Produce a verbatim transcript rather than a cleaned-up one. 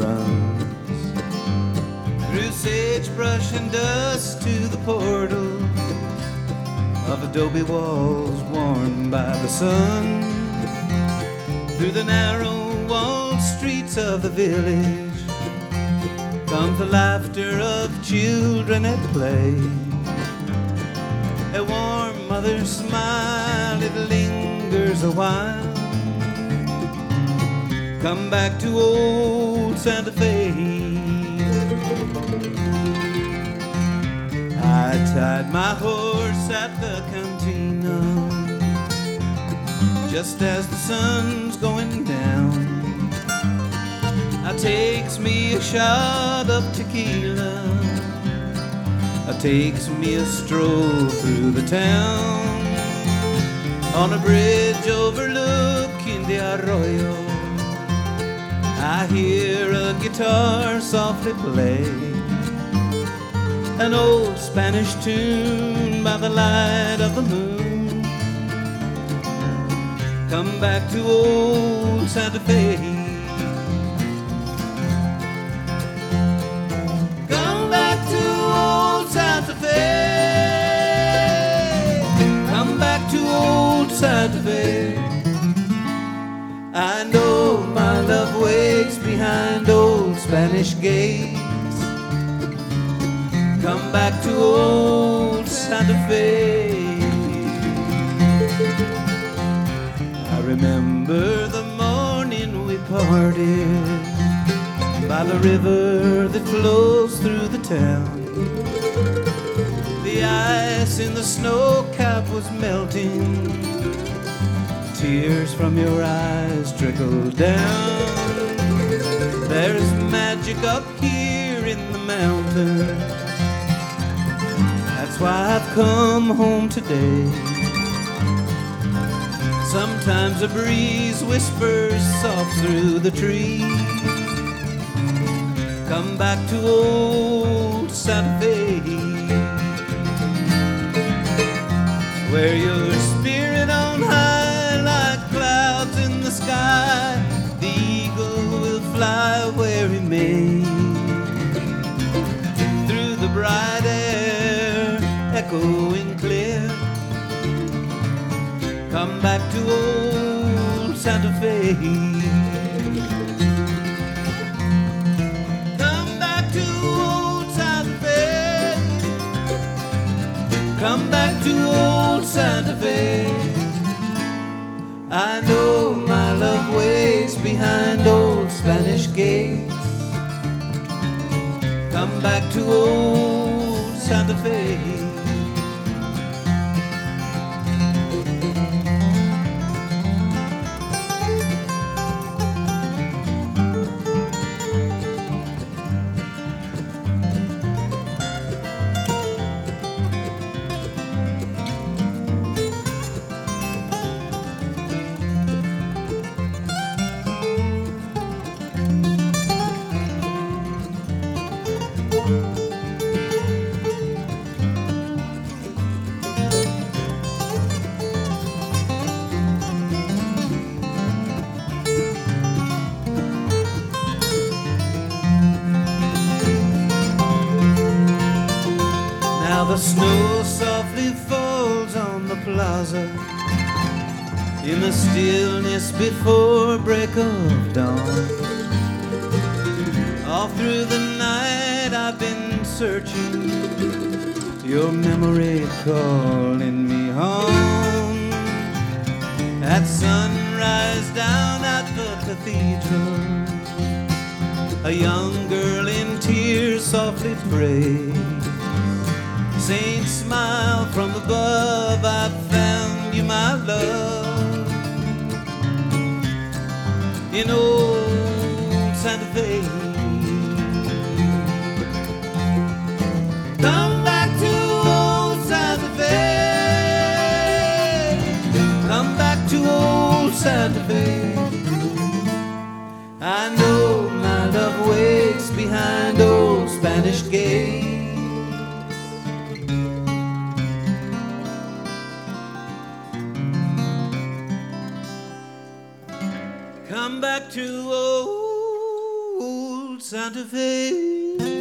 runs through sagebrush and dust to the portal of adobe walls worn by the sun, through the narrow walled streets of the village comes the laughter of children at play. A warm mother's smile, it lingers a while. Come back to old Santa Fe. I tied my horse at the cantina just as the sun's going down. I takes me a shot of tequila, I takes me a stroll through the town. On a bridge overlooking the arroyo, I hear a guitar softly play an old Spanish tune by the light of the moon. Come back to old Santa Fe. Come back to old Santa Fe. Come back to old Santa Fe. I know my love waits behind old Spanish gates. Come back to old Santa Fe. I remember the morning we parted by the river that flows through the town. The ice in the snow cap was melting, tears from your eyes trickled down. There's magic up here in the mountains, that's why I've come home today. Sometimes a breeze whispers soft through the trees. Come back to old Santa Fe, where your spirit on high like clouds in the sky. The eagle will fly where he may, through the bright air echoing clear. Come back to old Santa Fe. Come back to old Santa Fe. Come back to old Santa Fe. I know my love waits behind old Spanish gates. Come back to old Santa Fe. Now the snow softly falls on the plaza in the stillness before break of dawn. All through the night I've been searching, your memory calling me home. At sunrise down at the cathedral, a young girl in tears softly prays. Saint smile from above, I found you, my love, in old Santa Fe. Come back to old Santa Fe. Come back to old Santa Fe. I know my love waits behind old Spanish gates. Come back to old Santa Fe.